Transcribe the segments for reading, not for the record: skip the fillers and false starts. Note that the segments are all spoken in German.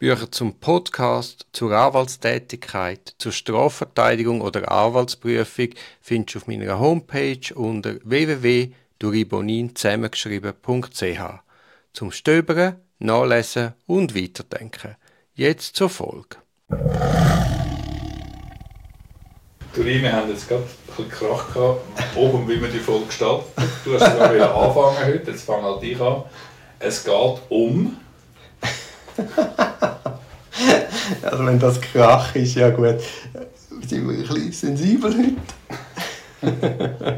Bücher zum Podcast, zur Anwaltstätigkeit, zur Strafverteidigung oder Anwaltsprüfung findest du auf meiner Homepage unter www.duribonin zusammengeschrieben.ch. Zum Stöbern, Nachlesen und Weiterdenken. Jetzt zur Folge. Duri, wir haben jetzt gerade ein bisschen Krach gehabt, oben wie wir die Folge gestalten. Du hast sogar wieder anfangen heute, jetzt fang halt ich an. Es geht um... Also wenn das Krach ist, ja gut, sind wir ein bisschen sensibel heute.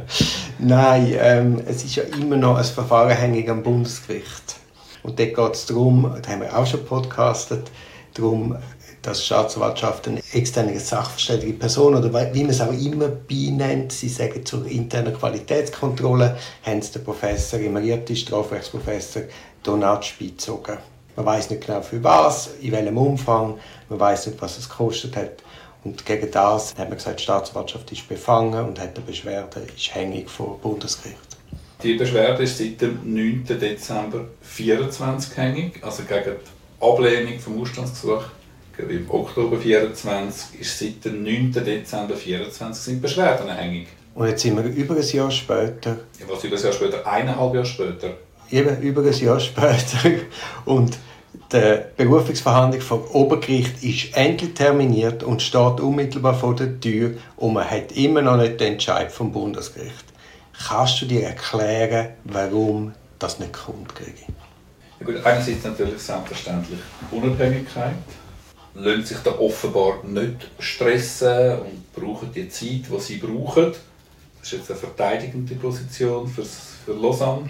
Nein, es ist ja immer noch ein Verfahren hängig am Bundesgericht. Und dort geht es darum, da haben wir auch schon podcastet, darum, dass die Staatsanwaltschaft eine externe sachverständige Person oder wie man es auch immer benennt, sie sagen zur internen Qualitätskontrolle, haben sie den Professor, emeritierte Strafrechtsprofessor Donat beizogen. Man weiß nicht genau für was, in welchem Umfang, man weiß nicht, was es gekostet hat. Und gegen das hat man gesagt, die Staatsanwaltschaft ist befangen und hat eine Beschwerde, ist hängig vor Bundesgericht. Die Beschwerde ist seit dem 9. Dezember 2024 hängig, also gegen die Ablehnung vom Ausstandsgesuch. Im Oktober 2024 ist seit dem 9. Dezember 2024 sind Beschwerden hängig. Und jetzt sind wir über ein Jahr später. Ja, was über ein Jahr später? 1,5 Jahre später. Eben über ein Jahr später. Und die Berufungsverhandlung vom Obergericht ist endlich terminiert und steht unmittelbar vor der Tür und man hat immer noch nicht den Entscheid vom Bundesgericht. Kannst du dir erklären, warum das nicht kommt, Gregi? Ja gut, einerseits natürlich selbstverständlich Unabhängigkeit. Lassen sich da offenbar nicht stressen und brauchen die Zeit, die sie brauchen. Das ist jetzt eine verteidigende Position für Lausanne.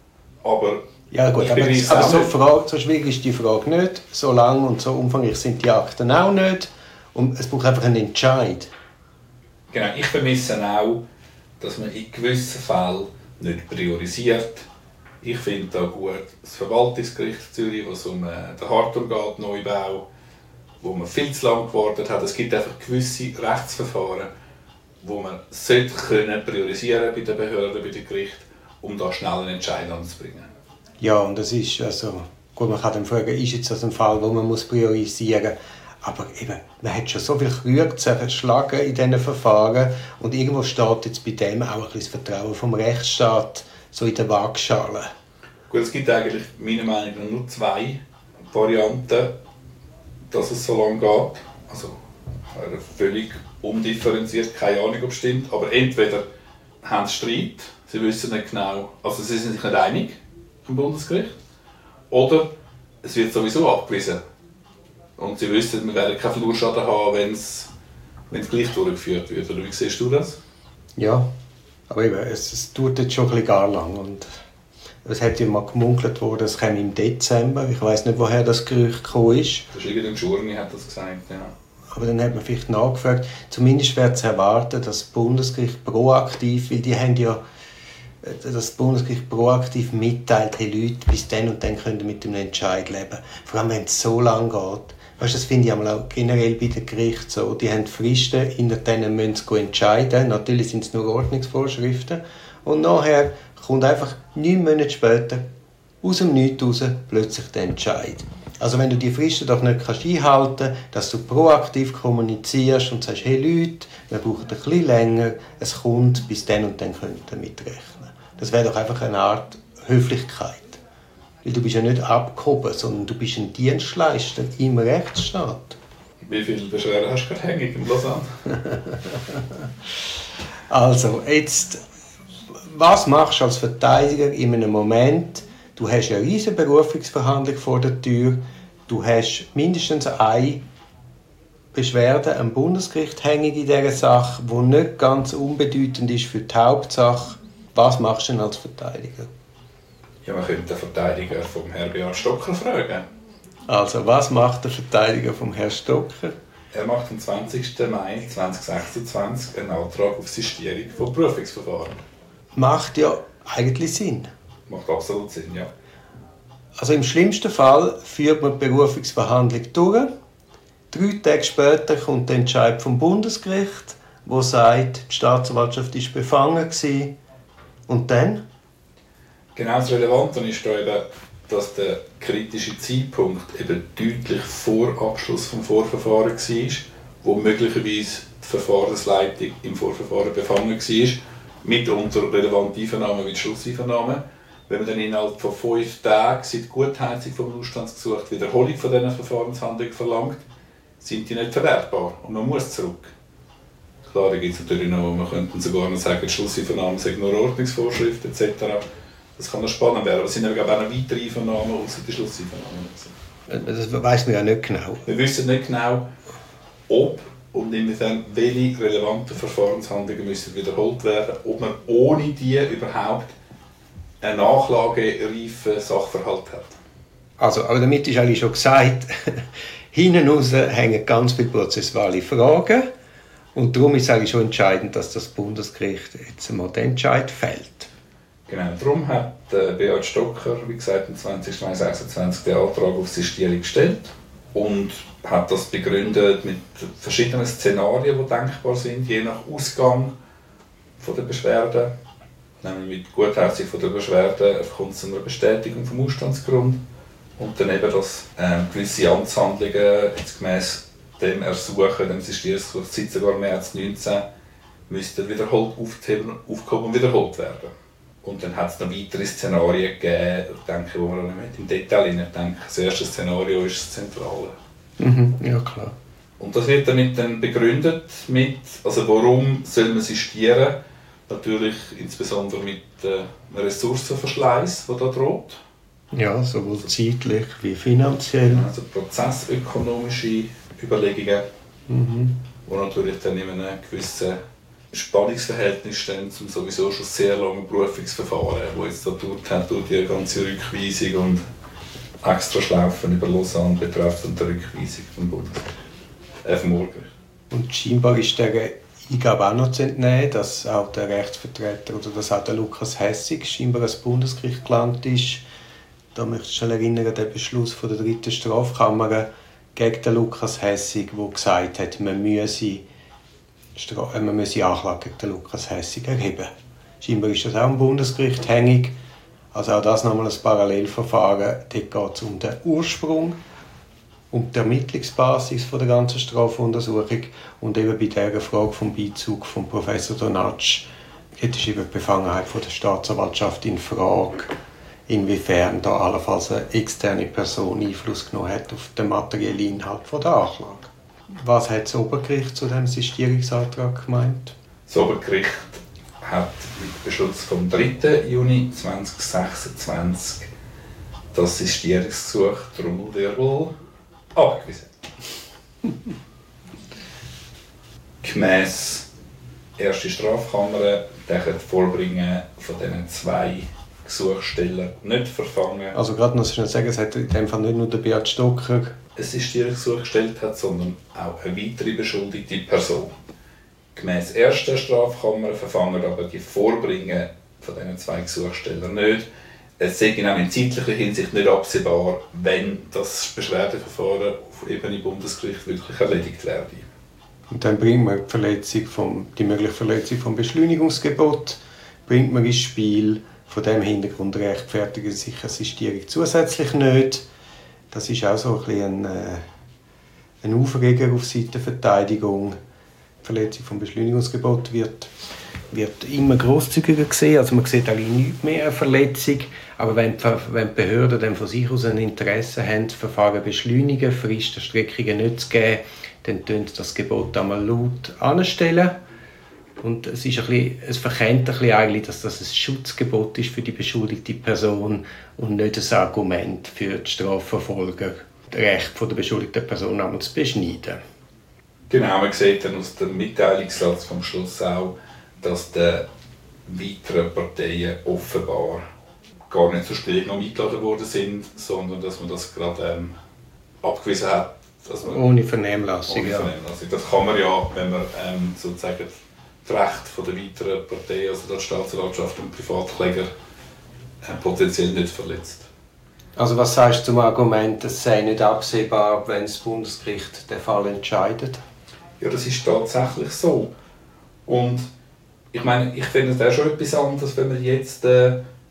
Aber ja gut, aber so schwierig ist die Frage nicht. So lang und so umfangreich sind die Akten auch nicht. Und es braucht einfach einen Entscheid. Genau, ich vermisse auch, dass man in gewissen Fällen nicht priorisiert. Ich finde da gut das Verwaltungsgericht Zürich, wo es um den Hartum geht, Neubau, wo man viel zu lange gewartet hat. Es gibt einfach gewisse Rechtsverfahren, wo man priorisieren bei den Behörden, bei den Gerichten, um da schnell einen Entscheid anzubringen. Ja, und das ist, also, gut, man kann dann fragen, ist jetzt das ein Fall, wo man priorisieren muss? Aber eben, man hat schon so viel Krüge zerschlagen in diesen Verfahren und irgendwo steht jetzt bei dem auch ein bisschen das Vertrauen vom Rechtsstaat so in der Waagschale. Gut, es gibt eigentlich meiner Meinung nach nur zwei Varianten, dass es so lange geht. Also völlig undifferenziert, keine Ahnung, ob es stimmt. Aber entweder haben sie Streit, sie wissen nicht genau, also sie sind sich nicht einig im Bundesgericht, oder es wird sowieso abgewiesen. Und sie wissen, wir werden keinen Flurschaden haben, wenn es gleich durchgeführt wird. Oder wie siehst du das? Ja, aber eben, es dauert jetzt schon ein bisschen gar lang. Und es hat ja mal gemunkelt worden, es käme im Dezember. Ich weiss nicht, woher das Gerücht gekommen ist. Das ist irgendein Journey, hat das gesagt, ja. Aber dann hat man vielleicht nachgefragt. Zumindest wird es erwarten, dass das Bundesgericht proaktiv, weil die haben ja das Bundesgericht proaktiv mitteilt, hey Leute, bis dann und dann könnt ihr mit dem Entscheid leben. Vor allem, wenn es so lange geht. Weißt, das finde ich auch generell bei den Gerichten so. Die haben Fristen, in denen müssen sie entscheiden. Natürlich sind es nur Ordnungsvorschriften. Und nachher kommt einfach 9 Monate später aus dem Nichts raus plötzlich der Entscheid. Also wenn du die Fristen doch nicht einhalten kannst, dass du proaktiv kommunizierst und sagst, hey Leute, wir brauchen ein bisschen länger, es kommt, bis dann und dann könnt ihr damit rechnen. Das wäre doch einfach eine Art Höflichkeit. Weil du bist ja nicht abgehoben, sondern du bist ein Dienstleister im Rechtsstaat. Wie viele Beschwerden hast du gerade hängig in Lausanne? Also, jetzt, was machst du als Verteidiger in einem Moment? Du hast eine riesige Berufungsverhandlung vor der Tür. Du hast mindestens eine Beschwerde am Bundesgericht hängig in dieser Sache, die nicht ganz unbedeutend ist für die Hauptsache. Was machst du denn als Verteidiger? Ja, man könnte den Verteidiger vom Herrn Beat Stocker fragen. Also, was macht der Verteidiger vom Herrn Stocker? Er macht am 20. Mai 2026 einen Antrag auf Sistierung von Berufungsverfahren. Macht ja eigentlich Sinn. Macht absolut Sinn, ja. Also im schlimmsten Fall führt man die Berufungsverhandlung durch. 3 Tage später kommt der Entscheid vom Bundesgericht, wo sagt, die Staatsanwaltschaft war befangen gewesen. Und dann? Genau das Relevante ist da eben, dass der kritische Zeitpunkt eben deutlich vor Abschluss des Vorverfahrens war, wo möglicherweise die Verfahrensleitung im Vorverfahren befangen war, mitunter relevante Einvernahmen wie die Schlusseinvernahme. Wenn man dann innerhalb von 5 Tagen seit Gutheizung des Ausstandsgesuchs Wiederholung von diesen Verfahrenshandlungen verlangt, sind die nicht verwertbar und man muss zurück. Klar, da gibt es natürlich noch, man könnte sogar noch sagen, die Schlusseinvernahme sei nur Ordnungsvorschriften etc. Das kann noch spannend werden, aber es sind aber auch noch weitere Einvernahmen außer die Schlusseinvernahme. Das weiss man ja nicht genau. Wir wissen nicht genau, ob und inwiefern welche relevanten Verfahrenshandlungen müssen wiederholt werden, ob man ohne die überhaupt einen nachlagereifen Sachverhalt hat. Also, aber damit ist eigentlich schon gesagt, hinten raus hängen ganz viele prozessuale Fragen und darum ist es eigentlich schon entscheidend, dass das Bundesgericht jetzt einmal den Entscheid fällt. Genau, darum hat Beat Stocker, wie gesagt, am 20. Mai 2026 den Antrag auf Sistierung gestellt und hat das begründet mit verschiedenen Szenarien, die denkbar sind, je nach Ausgang der Beschwerde. Nämlich mit Gutheizung der Beschwerde kommt es zu einer Bestätigung vom Ausstandsgrund und dann eben, dass gewisse Amtshandlungen jetzt gemäss dem Ersuchen, dem Sistierungsgesuch seit sogar März 2019 müssten wiederholt aufgehoben und wiederholt werden. Und dann hat es noch weitere Szenarien gegeben, denke, wo man nicht im Detail hinein denkt. Das erste Szenario ist das Zentrale. Ja, klar. Und das wird damit dann begründet mit, also warum soll man sistieren? Natürlich insbesondere mit einem Ressourcenverschleiß, der da droht. Ja, sowohl zeitlich wie finanziell. Also prozessökonomische Überlegungen, die natürlich dann in einem gewissen Spannungsverhältnis stehen zum sowieso schon sehr langen Berufungsverfahren, das jetzt da gedauert hat durch die ganze Rückweisung und extra Schlaufen über Lausanne betreffend der Rückweisung vom Bundesgericht. Und scheinbar ist der Eingabe auch noch zu entnehmen, dass auch der Rechtsvertreter oder dass auch der Lukas Hessig scheinbar ans Bundesgericht gelandet ist. Da möchte ich schon erinnern, den Beschluss von der 3. Strafkammer gegen den Lukas Hessig, der gesagt hat, man müsse Anklage gegen den Lukas Hessig erheben. Scheinbar ist das auch im Bundesgericht hängig. Also auch das nochmal ein Parallelverfahren. Dort geht es um den Ursprung, um die Ermittlungsbasis der ganzen Strafuntersuchung und eben bei dieser Frage vom Beizug von Professor Donatsch, dort ist eben die Befangenheit der Staatsanwaltschaft in Frage, inwiefern da allenfalls eine externe Person Einfluss genommen hat auf den materiellen Inhalt der Anklage. Was hat das Obergericht zu diesem Sistierungsantrag gemeint? Das Obergericht hat mit Beschluss vom 3. Juni 2026 das Sistierungsgesuch Trommelwirbel abgewiesen. Gemäss erste Strafkammer das Vorbringen von diesen 2 Gesuchstellern nicht verfangen. Also gerade noch schnell sagen, es hat in dem Fall nicht nur der Beat Stocker ein Sistierungsgesuch gestellt hat, sondern auch eine weitere beschuldigte Person. Gemäss erster Strafkammer verfangen aber die Vorbringen von diesen 2 Gesuchstellern nicht. Es sei in zeitlicher Hinsicht nicht absehbar, wenn das Beschwerdeverfahren auf Ebene Bundesgericht wirklich erledigt werde. Und dann bringt man die mögliche Verletzung vom Beschleunigungsgebot bringt man ins Spiel. Von diesem Hintergrund rechtfertigt sich eine Sistierung zusätzlich nicht. Das ist auch so ein bisschen ein Aufreger auf Seite der Verteidigung. Die Verletzung vom Beschleunigungsgebot wird immer grosszügiger gesehen. Also man sieht eigentlich nicht mehr eine Verletzung. Aber wenn die Behörden dann von sich aus ein Interesse haben, das Verfahren beschleunigen, Fristenstreckungen nicht zu geben, dann stellen sie das Gebot einmal laut anstellen. Und es verkennt ein bisschen eigentlich, dass das ein Schutzgebot ist für die beschuldigte Person und nicht ein Argument für die Strafverfolger, das Recht der beschuldigten Person einmal zu beschneiden. Genau, man sieht dann aus dem Mitteilungssatz vom Schluss auch, dass die weiteren Parteien offenbar gar nicht zur Stellungnahme eingeladen worden sind, sondern dass man das gerade abgewiesen hat. Ohne Vernehmlassung, ja. Das kann man ja, wenn man sozusagen das Recht der weiteren Parteien, also der Staatsanwaltschaft und Privatkläger, potenziell nicht verletzt. Also was sagst du zum Argument, es sei nicht absehbar, wenn das Bundesgericht den Fall entscheidet? Ja, das ist tatsächlich so. Und ich meine, ich finde es auch schon etwas anderes, wenn man jetzt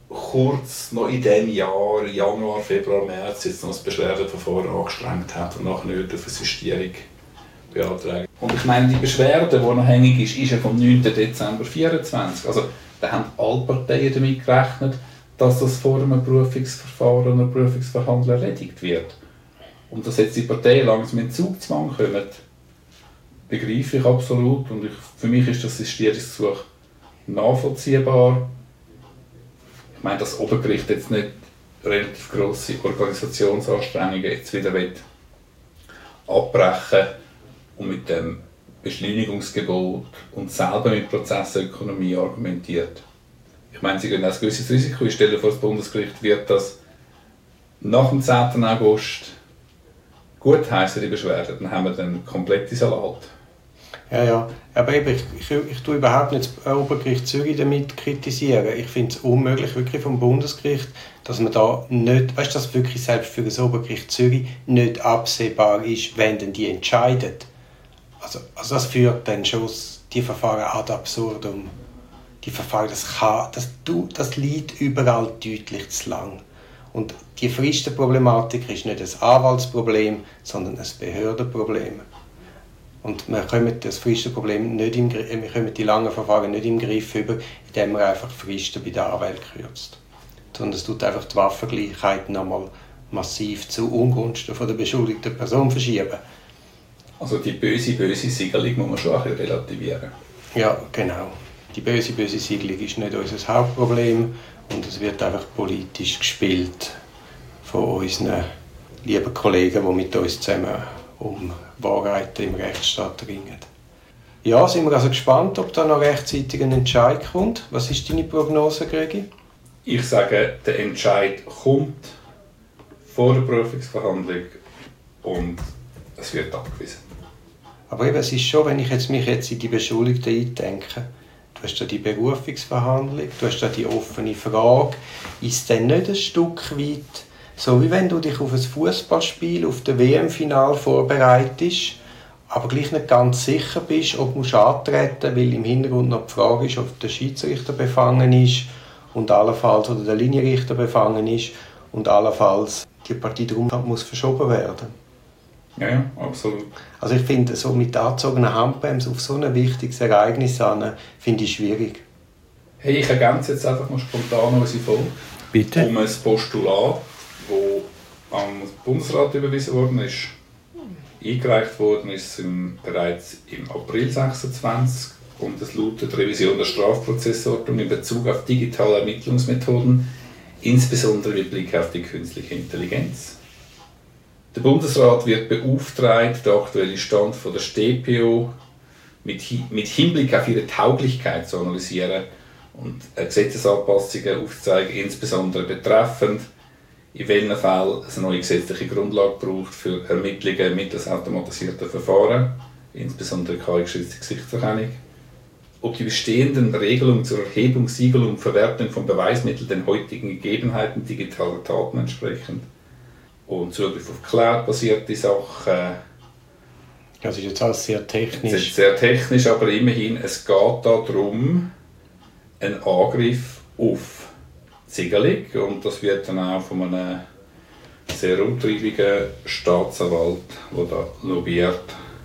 kurz noch in diesem Jahr, Januar, Februar, März, jetzt noch das Beschwerdeverfahren angestrengt hat und nachher nicht auf eine Sistierung beantragt. Und ich meine, die Beschwerde, die noch hängig ist ja vom 9. Dezember 2024. Also da haben alle Parteien damit gerechnet, dass das vor einem Berufungsverfahren oder Berufungsverhandlung erledigt wird. Und dass jetzt die Parteien langsam in Zugzwang kommen, begreife ich absolut. Und für mich ist das Sistierungsgesuch nachvollziehbar. Ich meine, dass das Obergericht jetzt nicht relativ grosse Organisationsanstrengungen jetzt wieder abbrechen und mit dem Beschleunigungsgebot und selber mit Prozessökonomie argumentiert. Ich meine, sie gehen auch ein gewisses Risiko. Ich stelle vor, das Bundesgericht wird das nach dem 10. August gutheissen, die Beschwerde. Dann haben wir den kompletten Salat. Ja. Aber eben, ich tue überhaupt nicht das Obergericht Zürich damit kritisieren. Ich finde es unmöglich, wirklich vom Bundesgericht, dass man da nicht, weißt du, dass wirklich selbst für das Obergericht Zürich nicht absehbar ist, wenn denn die entscheidet. Also das führt dann schon die Verfahren ad absurdum. Die Verfahren, das liegt überall deutlich zu lang. Und die Fristenproblematik ist nicht ein Anwaltsproblem, sondern ein Behördenproblem. Und wir kommen das Fristenproblem nicht wir kommen die langen Verfahren nicht im Griff über, indem man einfach Fristen bei der Anwalt kürzt. Sondern es tut einfach die Waffengleichheit nochmal massiv zu Ungunsten von der beschuldigten Person verschieben. Also die böse Siegelung muss man schon ein bisschen relativieren. Ja, genau. Die böse Siegelung ist nicht unser Hauptproblem und es wird einfach politisch gespielt von unseren lieben Kollegen, die mit uns zusammen um Wahrheiten im Rechtsstaat ringen. Ja, sind wir also gespannt, ob da noch rechtzeitig ein Entscheid kommt. Was ist deine Prognose, Gregi? Ich sage, der Entscheid kommt vor der Prüfungsverhandlung und es wird abgewiesen. Aber eben, es ist schon, wenn ich mich jetzt in die Beschuldigten eindenke, du hast da die Berufungsverhandlung, du hast da die offene Frage, ist denn nicht ein Stück weit so, wie wenn du dich auf ein Fußballspiel, auf das WM-Final vorbereitest, aber gleich nicht ganz sicher bist, ob du antreten musst, weil im Hintergrund noch die Frage ist, ob der Schiedsrichter befangen ist und allenfalls oder der Linienrichter befangen ist und allenfalls die Partie darum muss verschoben werden. Ja, absolut. Also ich finde, so mit angezogener Handbremse auf so ein wichtiges Ereignis finde ich schwierig. Hey, ich ergänze jetzt einfach mal spontan unsere Folge. Bitte? Um ein Postulat, das am Bundesrat überwiesen worden ist. Eingereicht worden ist bereits im April 2026 und es lautet Revision der Strafprozessordnung in Bezug auf digitale Ermittlungsmethoden, insbesondere mit Blick auf die künstliche Intelligenz. Der Bundesrat wird beauftragt, den aktuellen Stand von der StPO mit Hinblick auf ihre Tauglichkeit zu analysieren und Gesetzesanpassungen aufzuzeigen, insbesondere betreffend, in welchen Fällen es eine neue gesetzliche Grundlage braucht für Ermittlungen mittels automatisierter Verfahren, insbesondere KI-geschützte Gesichtserkennung, ob die bestehenden Regelungen zur Erhebung, Siegelung und Verwertung von Beweismitteln den heutigen Gegebenheiten digitaler Daten entsprechen und Zugriff auf Cloud-basierte Sachen. Das ist jetzt alles sehr technisch. Es ist sehr technisch, aber immerhin, es geht darum, einen Angriff auf Siegelung und das wird dann auch von einem sehr umtriebigen Staatsanwalt, der da lobbyiert,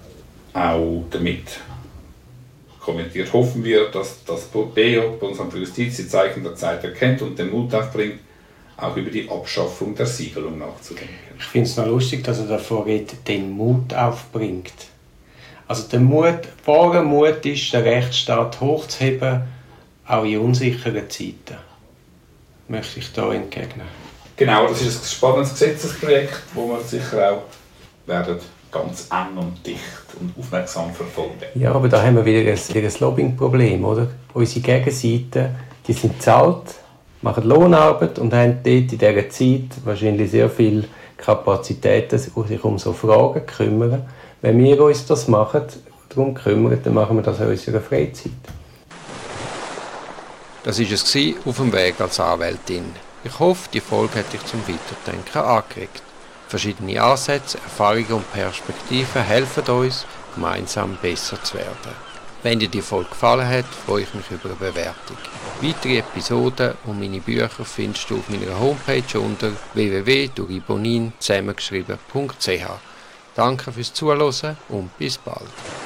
auch damit kommentiert. Hoffen wir, dass das BEO, Bundesamt für Justiz, die Zeichen der Zeit erkennt und den Mut aufbringt, auch über die Abschaffung der Siegelung nachzudenken. Ich finde es noch lustig, dass er davor redet, den Mut aufbringt. Also der wahre Mut ist, den Rechtsstaat hochzuheben, auch in unsicheren Zeiten. Möchte ich da entgegnen. Genau, das ist ein spannendes Gesetzesprojekt, das wir sicher auch werden ganz eng und dicht und aufmerksam verfolgen. Ja, aber da haben wir wieder ein Lobbying-Problem, oder? Unsere Gegenseite, die sind bezahlt, machen Lohnarbeit und haben dort in dieser Zeit wahrscheinlich sehr viel Kapazitäten, sich um so Fragen zu kümmern. Wenn wir uns das machen, darum kümmern, dann machen wir das in unserer Freizeit. Das war es auf dem Weg als Anwältin. Ich hoffe, die Folge hat dich zum Weiterdenken angeregt. Verschiedene Ansätze, Erfahrungen und Perspektiven helfen uns, gemeinsam besser zu werden. Wenn dir die Folge gefallen hat, freue ich mich über eine Bewertung. Weitere Episoden und meine Bücher findest du auf meiner Homepage unter www.duribonin zusammengeschrieben.ch. Danke fürs Zuhören und bis bald.